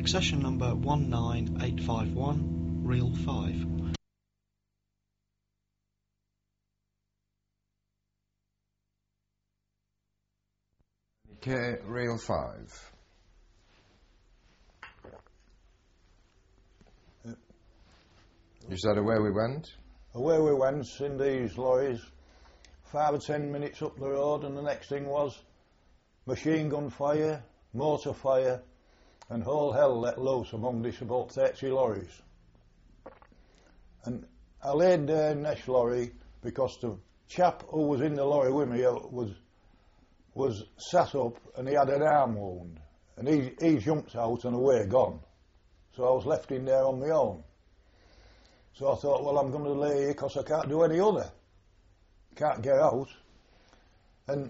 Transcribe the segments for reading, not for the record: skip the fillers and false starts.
Accession number 19851, reel 5. Okay, reel 5. Is that away we went? Away we went in these lorries, 5 or 10 minutes up the road, and the next thing was machine gun fire, mortar fire, and whole hell let loose among this about 30 lorries. And I laid there in this lorry because the chap who was in the lorry with me was sat up and he had an arm wound, and he jumped out and away gone. So I was left in there on my own. So I thought, well, I'm going to lay here because I can't do any other. Can't get out. And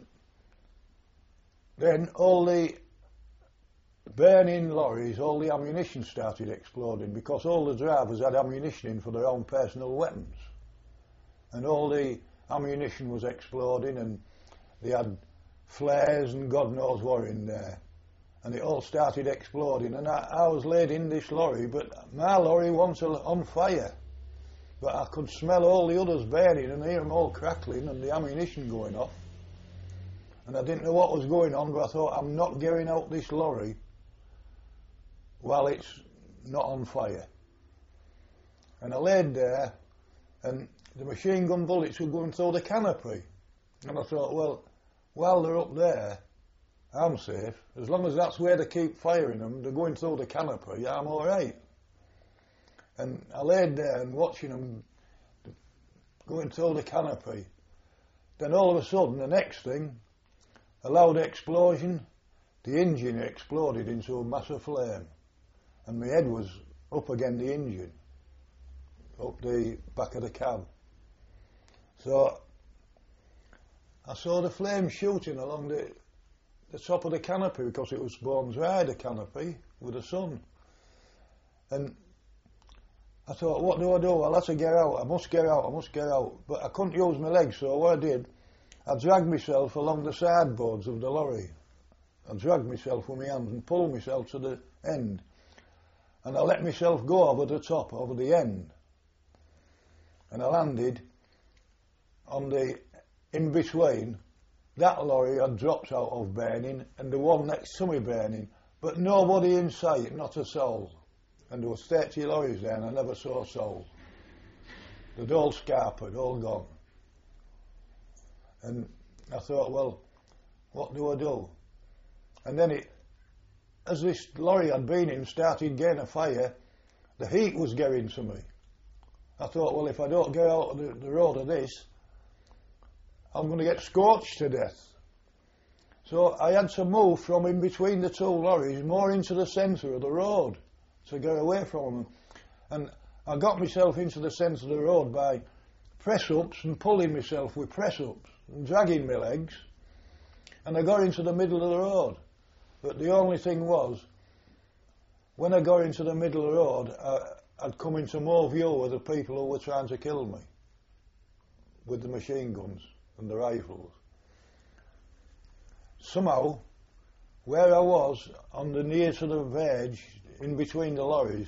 then all the burning lorries, all the ammunition started exploding because all the drivers had ammunition in for their own personal weapons. And all the ammunition was exploding, and they had flares and God knows what in there. And it all started exploding, and I was laid in this lorry, but my lorry wasn't on fire. But I could smell all the others burning and hear them all crackling and the ammunition going off. And I didn't know what was going on, but I thought, I'm not getting out this lorry while it's not on fire. And I laid there, and the machine gun bullets were going through the canopy. And I thought, well, while they're up there, I'm safe. As long as that's where they keep firing them, they're going through the canopy, I'm all right. And I laid there and watching them going through the canopy. Then all of a sudden, the next thing, a loud explosion, the engine exploded into a mass of flame. And my head was up against the engine, up the back of the cab. So I saw the flame shooting along the top of the canopy because it was Bones Ride, the canopy, with the sun. And I thought, what do I do? I'll have to get out. I must get out. I must get out. But I couldn't use my legs, so what I did, I dragged myself along the sideboards of the lorry. I dragged myself with my hands and pulled myself to the end. And I let myself go over the top, over the end. And I landed on the in-between. That lorry had dropped out of burning, and the one next to me burning. But nobody in sight, not a soul. And there was 30 lorries there, and I never saw a soul. They'd all scarpered, all gone. And I thought, well, what do I do? And then as this lorry I'd been in started getting a fire, the heat was getting to me. I thought, well, if I don't get out of the road of this, I'm going to get scorched to death. So I had to move from in between the two lorries more into the centre of the road to get away from them. And I got myself into the centre of the road by press-ups and pulling myself with press-ups and dragging my legs. And I got into the middle of the road. But the only thing was, when I got into the middle of the road, I'd come into more view of the people who were trying to kill me with the machine guns and the rifles. Somehow, where I was, on the near to the verge, in between the lorries,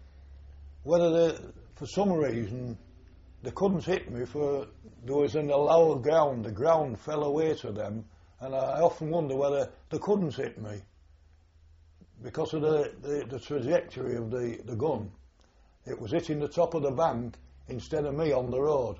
for some reason, they couldn't hit me, for there was in the lower ground, the ground fell away to them, and I often wonder whether they couldn't hit me because of the trajectory of the gun. It was hitting the top of the bank instead of me on the road.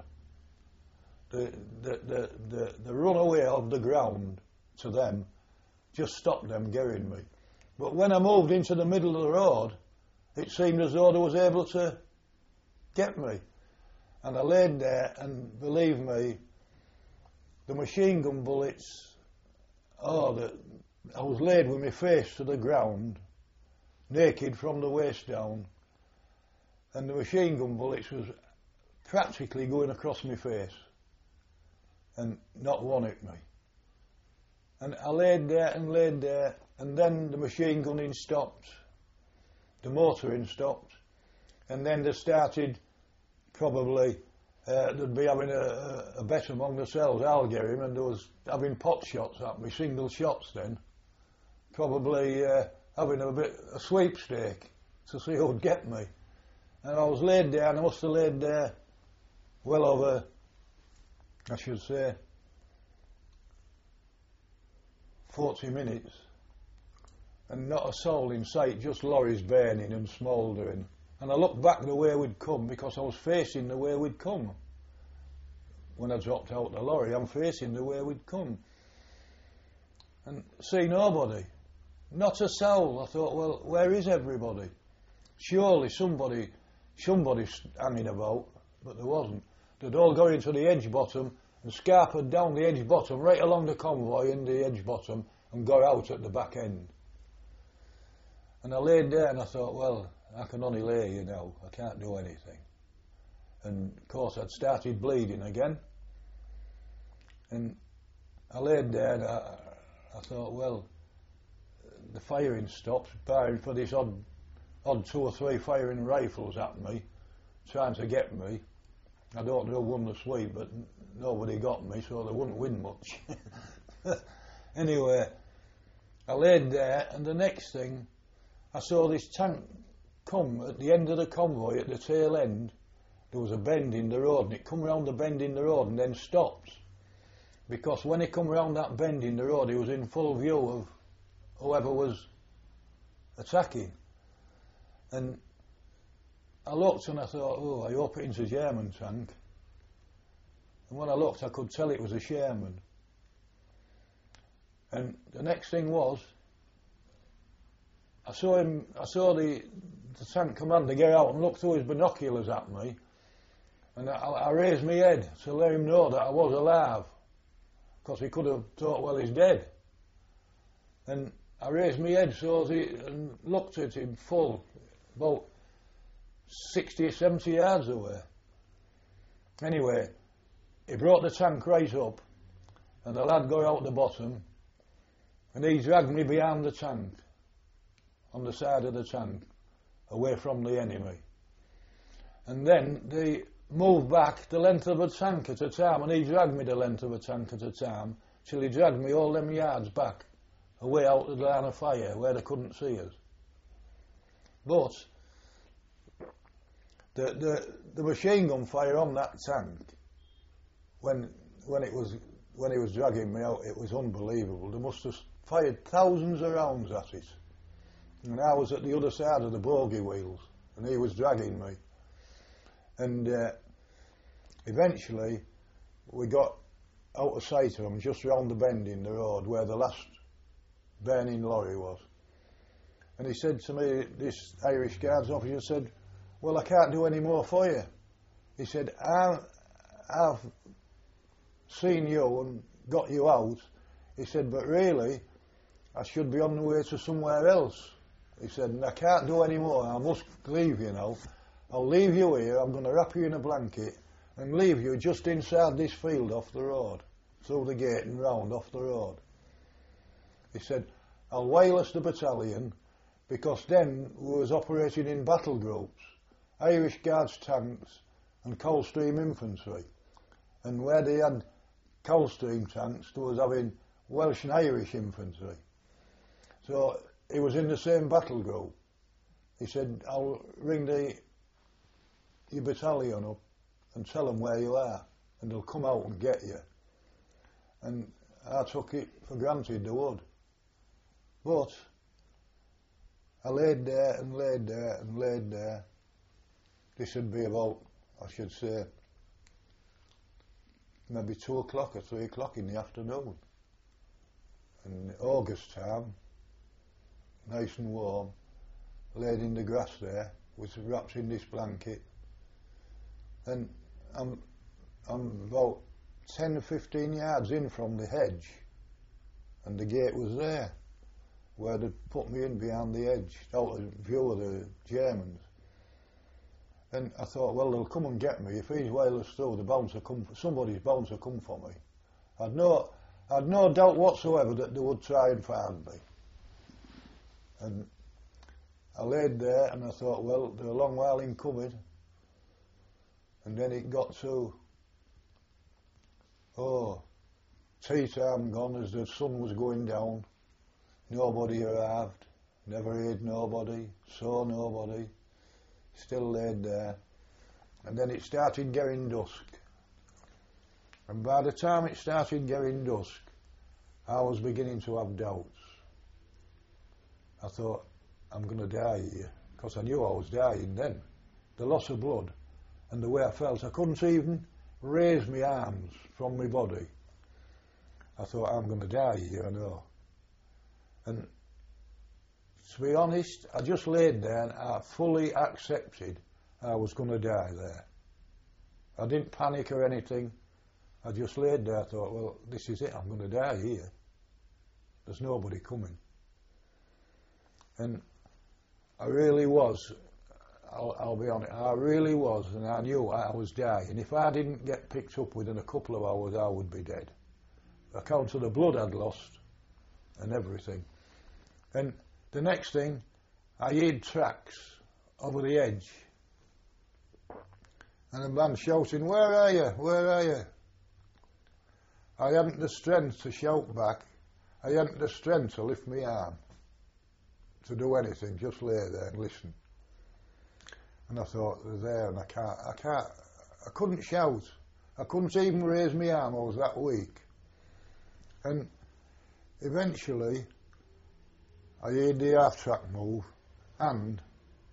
The runaway of the ground to them just stopped them getting me. But when I moved into the middle of the road, it seemed as though they was able to get me. And I laid there, and believe me, the machine gun bullets, I was laid with my face to the ground, naked from the waist down, and the machine gun bullets was practically going across my face, and not one hit me. And I laid there, and then the machine gunning stopped, the motoring stopped, and then they started, probably, they'd be having a bet among themselves, I'll get him, and there was having pot shots at me, single shots then, probably having a sweepstake to see who'd get me. And I was laid there, and I must have laid there well over, I should say, 40 minutes, and not a soul in sight, just lorries burning and smouldering. And I looked back the way we'd come, because I was facing the way we'd come. When I dropped out the lorry, I'm facing the way we'd come. And see nobody. Not a soul. I thought, well, where is everybody? Surely somebody's hanging about, but there wasn't. They'd all got into the edge bottom and scarpered down the edge bottom, right along the convoy in the edge bottom, and got out at the back end. And I laid there and I thought, well, I can only lay here now. I can't do anything. And of course I'd started bleeding again. And I laid there and I thought, well, the firing stopped, barring for this odd 2 or 3 firing rifles at me, trying to get me. I don't know who won the sweep, but nobody got me, so they wouldn't win much. Anyway, I laid there, and the next thing, I saw this tank come at the end of the convoy, at the tail end. There was a bend in the road, and it come round the bend in the road and then stopped. Because when he come round that bend in the road, he was in full view of whoever was attacking. And I looked and I thought, oh, I hope it's a German tank. And when I looked, I could tell it was a Sherman. And the next thing was, I saw the tank commander get out and look through his binoculars at me, and I raised my head to let him know that I was alive, because he could have thought, well, he's dead. And I raised my head and looked at him full, about 60 or 70 yards away. Anyway, he brought the tank right up, and the lad got out the bottom, and he dragged me behind the tank, on the side of the tank, away from the enemy. And then they moved back the length of a tank at a time, and he dragged me the length of a tank at a time, till he dragged me all them yards back, away out of the line of fire, where they couldn't see us. But the machine gun fire on that tank, when he was dragging me out, it was unbelievable. They must have fired thousands of rounds at it. And I was at the other side of the bogie wheels, and he was dragging me. And eventually, we got out of sight of him, just round the bend in the road where the last burning lorry was. And he said to me, this Irish Guards officer said, well, I can't do any more for you. He said, I've seen you and got you out. He said, but really, I should be on the way to somewhere else. He said, I can't do any more. I must leave you now. I'll leave you here. I'm going to wrap you in a blanket and leave you just inside this field off the road, through the gate and round off the road. He said, I'll wireless the battalion, because then we was operating in battle groups, Irish Guards tanks and Coldstream infantry. And where they had Coldstream tanks, they was having Welsh and Irish infantry. So he was in the same battle group. He said, I'll ring your battalion up and tell them where you are, and they'll come out and get you. And I took it for granted they would. But I laid there and laid there and laid there. This would be about, I should say, maybe 2 o'clock or 3 o'clock in the afternoon. And August time, nice and warm, laid in the grass there, was wrapped in this blanket. And I'm about 10 or 15 yards in from the hedge, and the gate was there, where they'd put me in behind the edge, out of view of the Germans. And I thought, well, they'll come and get me. If he's wireless through, somebody's bound to come for me. I'd no doubt whatsoever that they would try and find me. And I laid there and I thought, well, they're a long while in coming. And then it got to, tea time gone as the sun was going down. Nobody arrived. never heard nobody, saw nobody, still laid there. And then it started getting dusk. And by the time it started getting dusk, I was beginning to have doubts. I thought, I'm going to die here, because I knew I was dying then. The loss of blood and the way I felt, I couldn't even raise my arms from my body. I thought, I'm going to die here, I know. And to be honest, I just laid there and I fully accepted I was going to die there. I didn't panic or anything. I just laid there, I thought, well, this is it, I'm going to die here. There's nobody coming. And I really was, I'll be honest, I really was, and I knew I was dying. If I didn't get picked up within a couple of hours, I would be dead. Account of the blood I'd lost and everything. And the next thing, I heard tracks over the edge. And a man shouting, where are you? Where are you? I hadn't the strength to shout back. I hadn't the strength to lift my arm, to do anything, just lay there and listen. And I thought, they're there, and I couldn't shout. I couldn't even raise my arm, I was that weak. And eventually, I heard the half-track move, and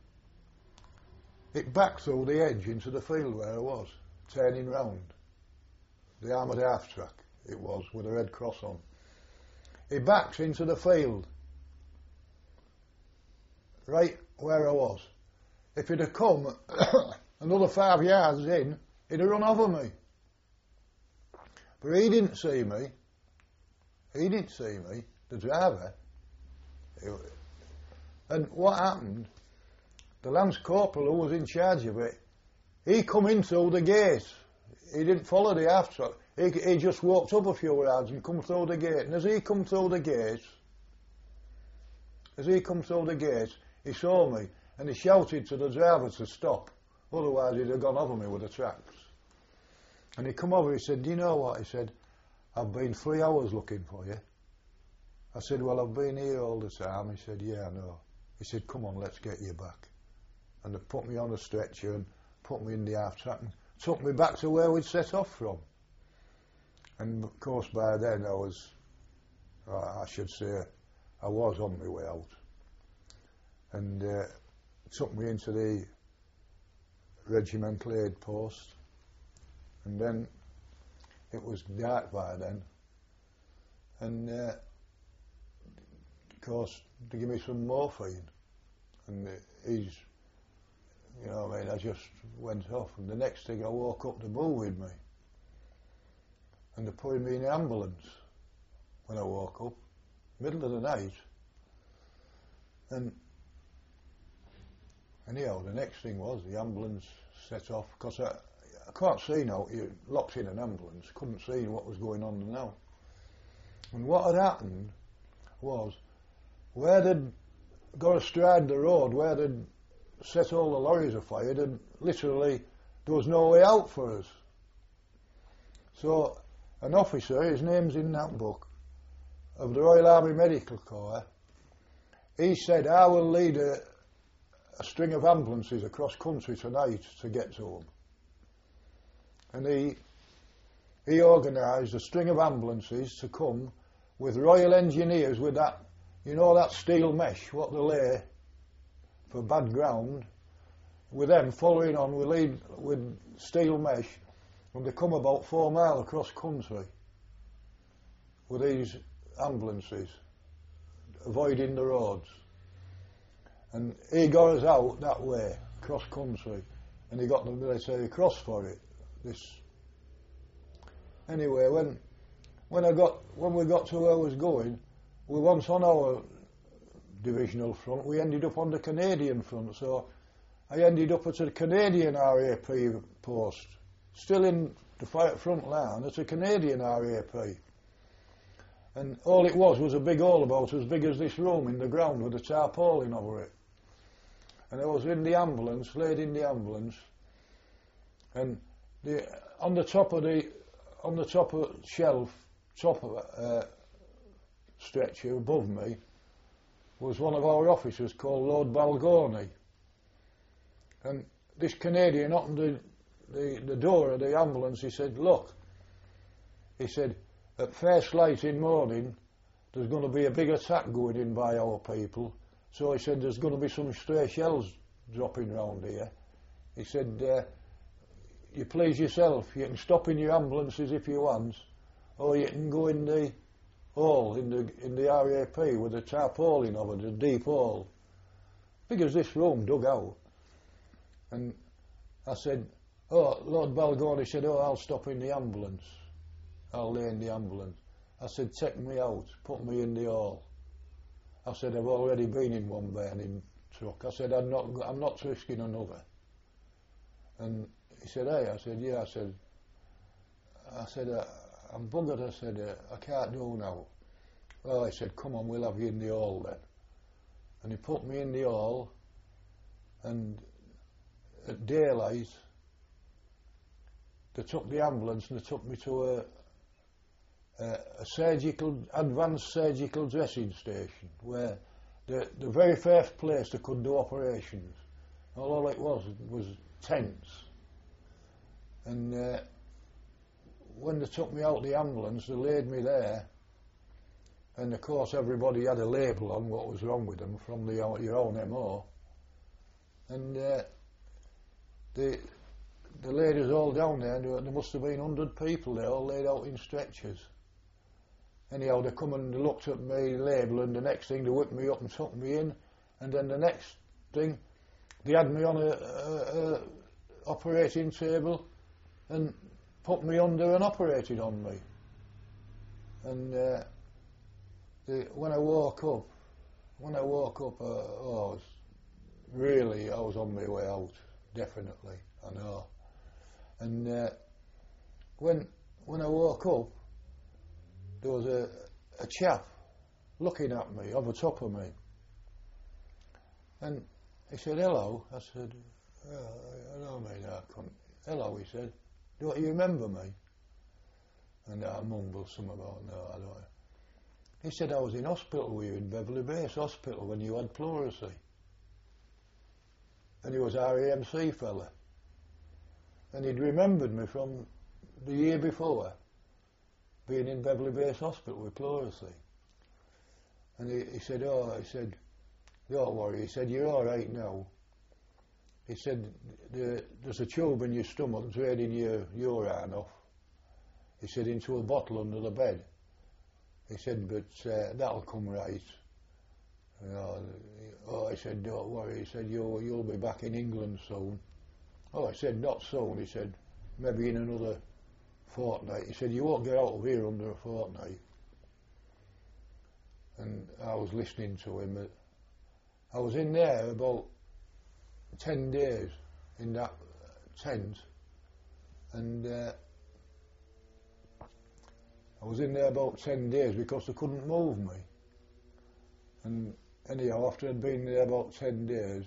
it backed through the edge into the field where I was, turning round. The armoured half-track, it was, with a red cross on. It backed into the field, right where I was. If it had come another 5 yards in, he'd have run over me. But he didn't see me. He didn't see me, the driver. And what happened, the Lance Corporal who was in charge of it, he come in through the gate. He didn't follow the half-track. He just walked up a few yards and come through the gate. And as he come through the gate, he saw me and he shouted to the driver to stop. Otherwise he'd have gone over me with the tracks. And he come over, he said, do you know what? He said, I've been 3 hours looking for you. I said, well, I've been here all the time. He said, yeah, I know. He said, come on, let's get you back. And they put me on a stretcher and put me in the half-track and took me back to where we'd set off from. And of course by then I was on my way out. And took me into the regimental aid post. And then it was dark by then. And of course to give me some morphine. And I just went off. And the next thing I woke up, they moved me. And they put me in the ambulance when I woke up, middle of the night. And anyhow, the next thing was the ambulance set off, because I can't see now, you're locked in an ambulance, couldn't see what was going on now. And what had happened was, where they'd got astride the road, where they'd set all the lorries afire, literally, there was no way out for us. So, an officer, his name's in that book, of the Royal Army Medical Corps, he said, I will lead a string of ambulances across country tonight to get to them. And he organised a string of ambulances to come with Royal Engineers with that, that steel mesh, what they lay for bad ground, with them following on with steel mesh, and they come about 4 miles across country with these ambulances, avoiding the roads. And he got us out that way, cross country, and he got the military cross for it. Anyway, when we got to where I was going, we once on our divisional front, we ended up on the Canadian front, so I ended up at a Canadian RAP post, still in the front line, at a Canadian RAP. And all it was a big hole about as big as this room in the ground with a tarpaulin over it. And I was in the ambulance, laid in the ambulance, and on the top of shelf, stretcher above me, was one of our officers called Lord Balgorny. And this Canadian opened the door of the ambulance. He said, look, he said, at first light in morning, there's going to be a big attack going in by our people. So he said, there's going to be some stray shells dropping round here. He said, you please yourself, you can stop in your ambulances if you want, or you can go in the hole, in the RAP with a tarpaulin over it, a deep hole. Big as this room, dug out. And I said, oh, Lord Balgorny said, oh, I'll stop in the ambulance. I'll lay in the ambulance. I said, take me out, put me in the hall. I said, I've already been in one burning truck. I said, I'm not risking another. And he said, hey, I said, yeah, I said, I'm buggered, I said, I can't do now. Well, he said, come on, we'll have you in the hall then. And he put me in the hall, and at daylight, they took the ambulance and they took me to a advanced surgical dressing station, where the very first place they could do operations. All it was tents. And when they took me out the ambulance, they laid me there, and of course everybody had a label on what was wrong with them from your own MO. And they laid us all down there, and there must have been 100 people there, all laid out in stretchers. Anyhow, they come and looked at my label, and the next thing they whipped me up and took me in, and then the next thing they had me on a operating table and put me under and operated on me. And when I woke up, I was on my way out, definitely, I know. And when I woke up, there was a chap looking at me over top of me, and he said, hello. I said, hello mate, I couldn't. Hello, he said, don't you remember me? And I mumbled something about, no, I don't. He said, I was in hospital with you in Beverly Base Hospital when you had pleurisy. And he was RAMC fella. And he'd remembered me from the year before, being in Beverly Base Hospital with pleurisy. And he said, don't worry. He said, you're all right now. He said, there's a tube in your stomach draining your urine off. He said, into a bottle under the bed. He said, but that'll come right. He said, don't worry. He said, you'll be back in England soon. Oh, I said, not soon. He said, maybe in another fortnight. He said, you won't get out of here under a fortnight. And I was listening to him. I was in there about 10 days in that tent, and I was in there about 10 days because they couldn't move me. And anyhow, after I'd been there about 10 days,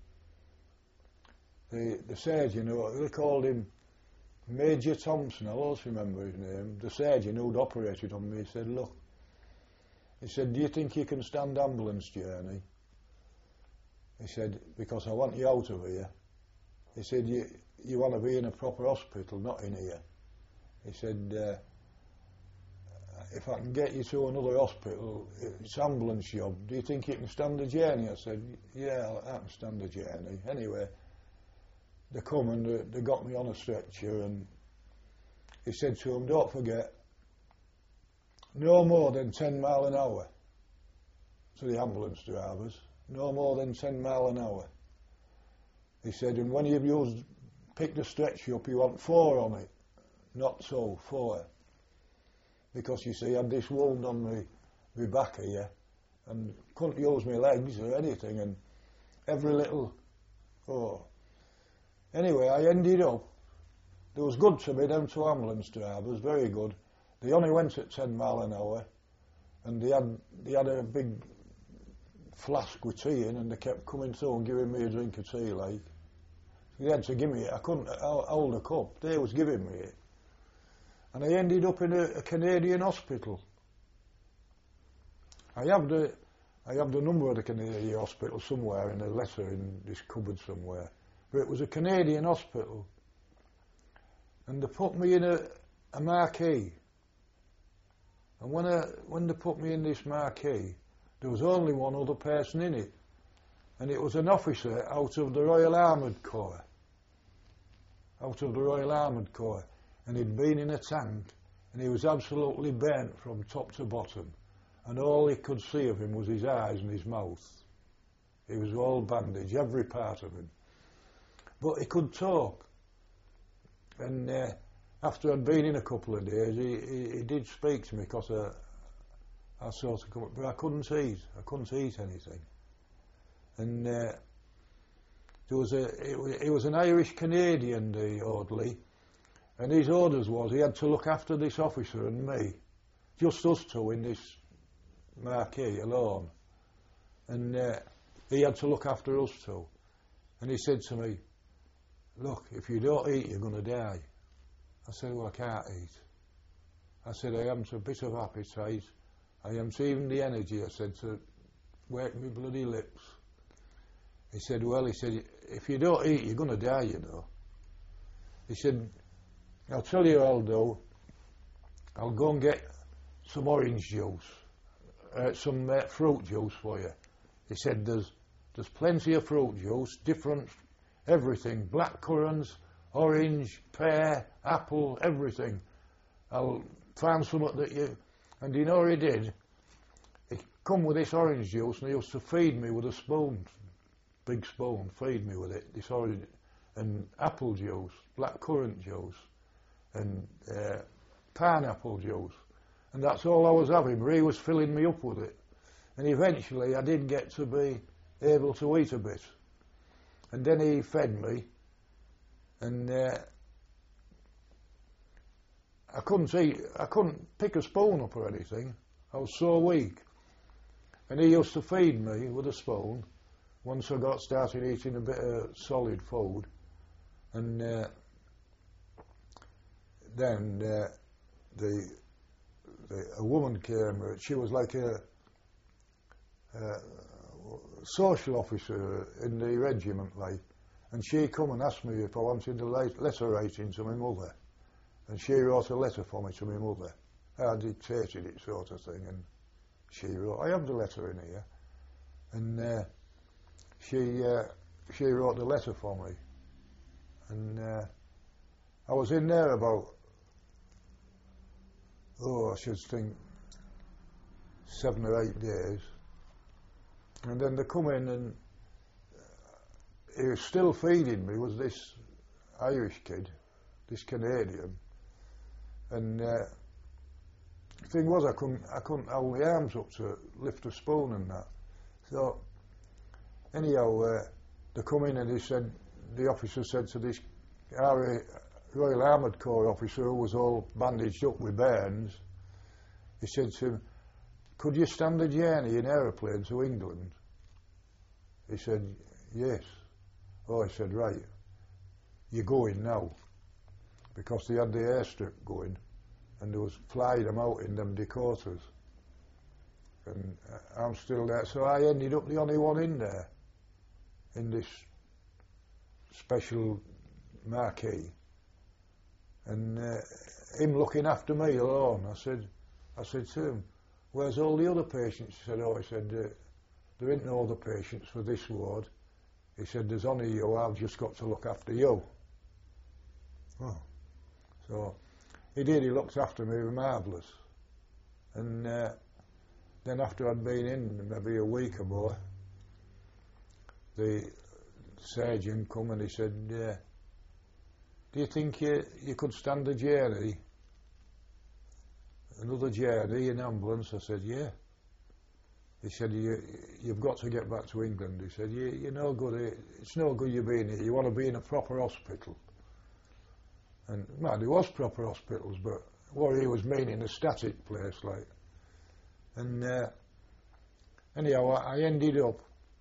the surgeon, they called him Major Thompson, I'll always remember his name, the surgeon who'd operated on me, said, look, he said, do you think you can stand ambulance journey? He said, because I want you out of here. He said, you want to be in a proper hospital, not in here. He said, if I can get you to another hospital, it's ambulance job, do you think you can stand the journey? I said, yeah, I can stand the journey. Anyway, they come and they got me on a stretcher, and he said to them, don't forget, no more than 10 mile an hour to the ambulance drivers, no more than 10 mile an hour. He said, and when you pick the stretcher up, you want 4 on it, not so, 4. Because you see, I had this wound on my back here, and couldn't use my legs or anything, and every little, Anyway, I ended up, they was good to me, them 2 ambulance drivers, very good. They only went at 10 mile an hour, and they had a big flask with tea in, and they kept coming through and giving me a drink of tea, like. They had to give me it. I couldn't hold a cup. They was giving me it. And I ended up in a Canadian hospital. I have the I have the number of the Canadian hospital somewhere in a letter in this cupboard somewhere. But it was a Canadian hospital. And they put me in a marquee. And when they put me in this marquee, there was only one other person in it. And it was an officer out of the Royal Armoured Corps. Out of the Royal Armoured Corps. And he'd been in a tank, and he was absolutely burnt from top to bottom. And all he could see of him was his eyes and his mouth. He was all bandaged, every part of him. But he could talk. And after I'd been in a couple of days, he did speak to me because I sort of come up, but I couldn't eat. I couldn't eat anything. And he was an Irish Canadian, the orderly, and his orders was he had to look after this officer and me, just us two in this marquee alone. And he had to look after us two. And he said to me, "Look, if you don't eat, you're going to die." I said, "Well, I can't eat." I said, "I haven't a bit of appetite. I haven't even the energy," I said, "to wake me bloody lips." He said, "Well," he said, "if you don't eat, you're going to die, you know." He said, "I'll tell you what I'll do. I'll go and get some orange juice, some fruit juice for you." He said, there's plenty of fruit juice, different, everything, black currants, orange, pear, apple, everything. I'll find something that you..." And you know what he did? He come with this orange juice and he used to feed me with a spoon, big spoon, feed me with it, this orange, and apple juice, black currant juice, and pineapple juice. And that's all I was having, but he was filling me up with it. And eventually I did get to be able to eat a bit. And then he fed me, and I couldn't eat, I couldn't pick a spoon up or anything. I was so weak. And he used to feed me with a spoon once I got started eating a bit of solid food. And then a woman came, she was like a social officer in the regiment, like, and she come and asked me if I wanted a letter writing to my mother. And she wrote a letter for me to my mother. I dictated it, sort of thing, and she wrote. I have the letter in here, and she wrote the letter for me, and I was in there about, I should think 7 or 8 days, and then they come in and he was still feeding me, was this Irish kid, this Canadian. And the thing was, I couldn't hold my arms up to lift a spoon and that. So anyhow, they come in and the officer said to this Royal Armoured Corps officer who was all bandaged up with burns, he said to him, "Could you stand the journey in aeroplane to England?" He said, "Yes." Oh, he said, "Right, you're going now." Because they had the airstrip going, and they was flying them out in them Dakotas. And I'm still there, so I ended up the only one in there, in this special marquee. And him looking after me alone, I said to him, "Where's all the other patients?" He said, he said, "There ain't no other patients for this ward." He said, "There's only you, I've just got to look after you." Oh. So he did, he looked after me, marvellous. And then after I'd been in maybe a week or more, the surgeon come and he said, "Do you think you could stand a journey, another journey in ambulance?" I said, "Yeah." He said, "You've got to get back to England." He said, "You're no good, it's no good you being here, you want to be in a proper hospital." And man, there was proper hospitals, but what he was meaning, a static place, like. And anyhow, I ended up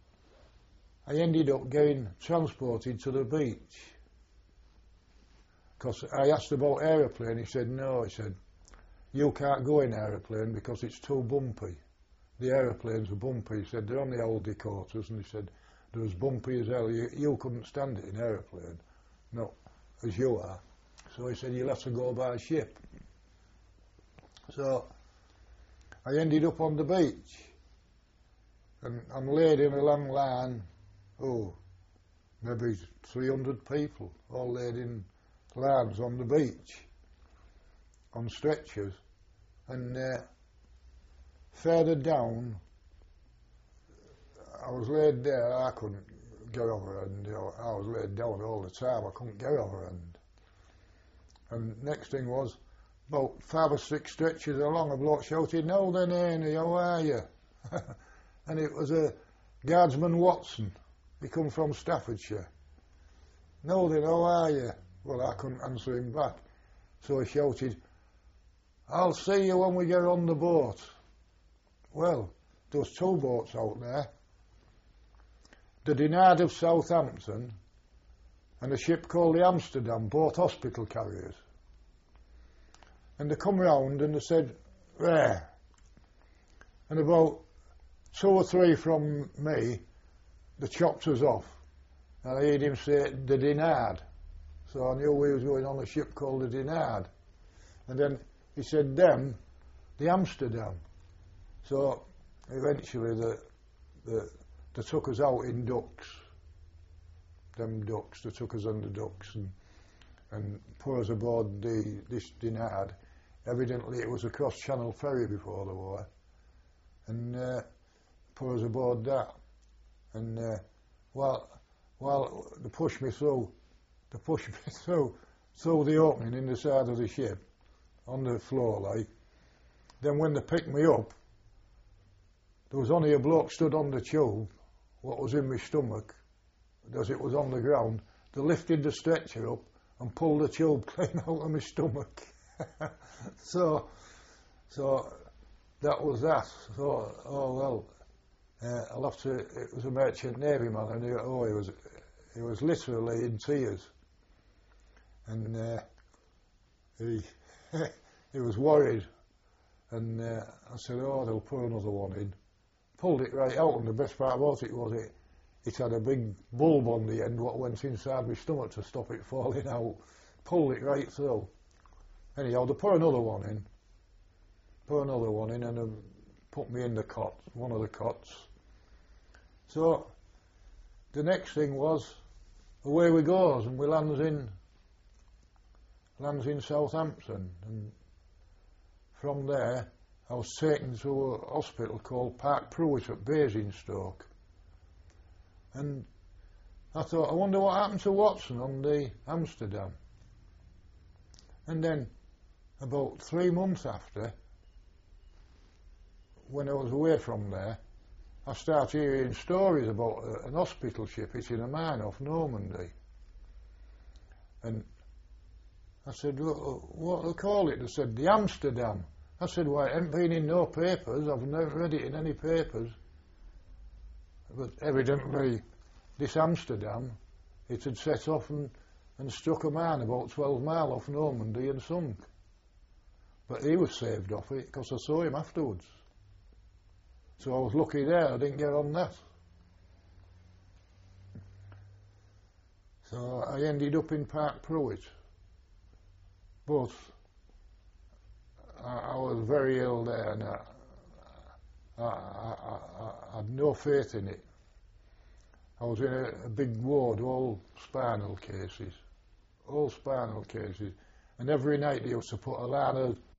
getting transported to the beach. Because I asked about aeroplane, he said, "No," he said, "you can't go in aeroplane because it's too bumpy. the aeroplanes were bumpy. He said, they're on the old Dakotas, and he said, they're as bumpy as hell. You couldn't stand it in an aeroplane, not as you are. So he said, you'll have to go by ship. So I ended up on the beach, and I'm laid in a long line, maybe 300 people, all laid in lines on the beach, on stretchers, and further down, I was laid there, I couldn't get over end, I was laid down all the time, I couldn't get over end. And next thing was, about 5 or 6 stretchers along, a bloke shouted, "No then, Annie, how are you?" And it was a Guardsman Watson. He come from Staffordshire. "No then, how are you?" Well, I couldn't answer him back. So he shouted, "I'll see you when we get on the boat." Well, there was 2 boats out there. The Dinard of Southampton and a ship called the Amsterdam, both hospital carriers. And they come round and they said, "There." And about 2 or 3 from me, they chopped us off. And I heard him say, "the Dinard." So I knew we was going on a ship called the Dinard. And then he said, "Them, the Amsterdam." So eventually they took us out in ducks. Them ducks, they took us on the ducks and put us aboard this Dinard. Evidently it was a cross-channel ferry before the war. And put us aboard that. And while they pushed me through the opening in the side of the ship, on the floor like, then when they picked me up, there was only a bloke stood on the tube, what was in my stomach, as it was on the ground. They lifted the stretcher up and pulled the tube clean out of my stomach. So that was that. So, I'll have to. It was a merchant navy man, and he was literally in tears, and he was worried, and I said, "They'll put another one in." Pulled it right out, and the best part about it was it had a big bulb on the end what went inside my stomach to stop it falling out. Pulled it right through. Anyhow, they put another one in. And they put me in the cot, one of the cots. So the next thing was, away we goes, and we lands in Southampton, and from there I was taken to a hospital called Park Pruitt at Basingstoke. And I thought, I wonder what happened to Watson on the Amsterdam. And then about 3 months after, when I was away from there, I started hearing stories about an hospital ship hitting a mine off Normandy. And I said, what do they call it? They said, the Amsterdam. I said, well, it ain't been in no papers. I've never read it in any papers. But evidently, this Amsterdam, it had set off and struck a man about 12 miles off Normandy and sunk. But he was saved off it because I saw him afterwards. So I was lucky there, I didn't get on that. So I ended up in Park Pruitt. But I was very ill there, and I had no faith in it. I was in a big ward, all spinal cases. And every night they used to put a line of